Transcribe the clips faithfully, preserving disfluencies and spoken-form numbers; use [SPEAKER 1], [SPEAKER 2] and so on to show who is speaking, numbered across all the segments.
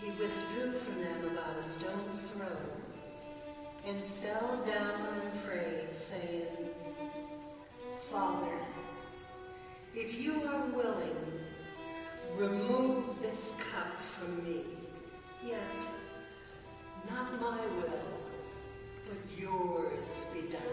[SPEAKER 1] He withdrew from them about a stone's throw and fell down and prayed, saying, Father, if you are willing, remove this cup from me. Yet, not my will, but yours be done.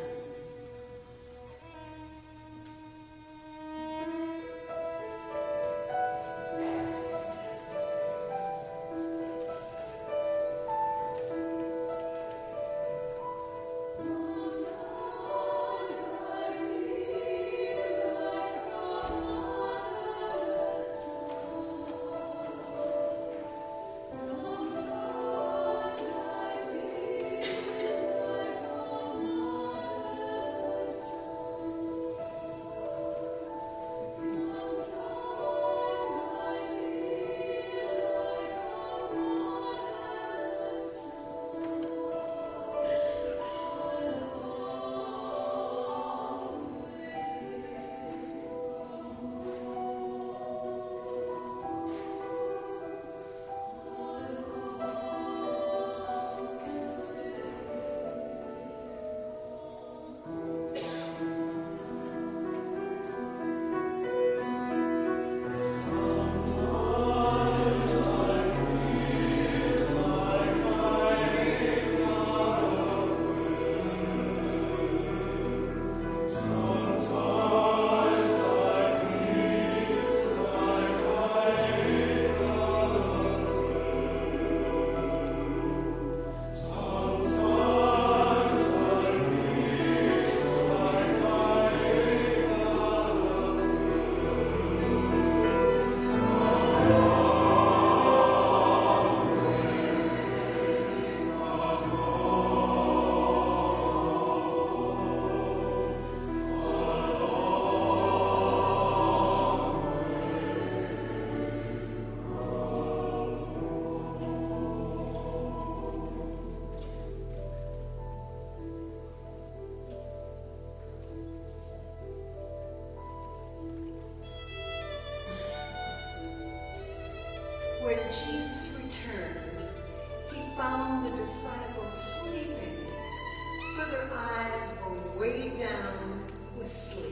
[SPEAKER 1] When Jesus returned, he found the disciples sleeping, for their eyes were weighed down with sleep.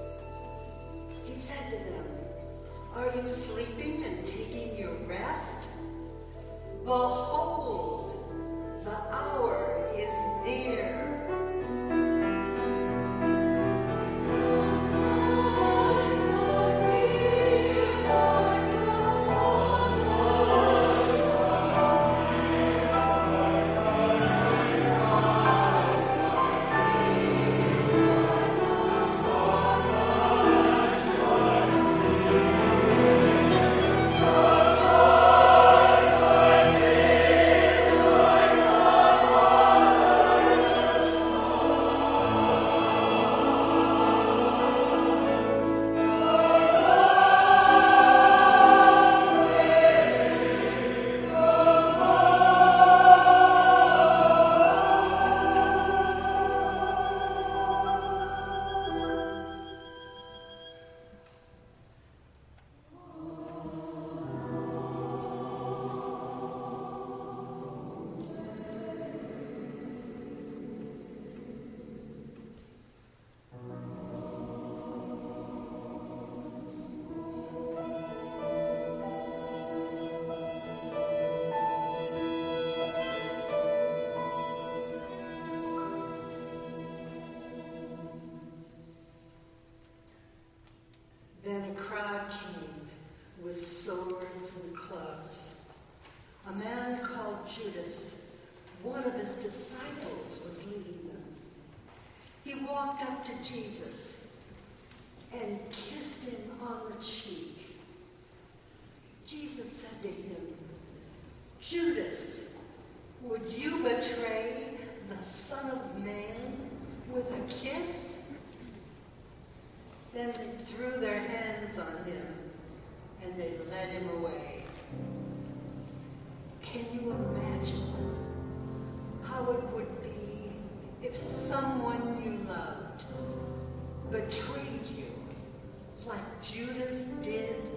[SPEAKER 1] He said to them, Are you sleeping and taking your rest? Behold, the hour is near. Then a crowd came with swords and clubs. A man called Judas, one of his disciples, was leading them. He walked up to Jesus and kissed him on the cheek. Jesus said to him, Judas, would you betray the Son of Man with a kiss? Then they threw their hands on him, and they led him away. Can you imagine how it would be if someone you loved betrayed you like Judas did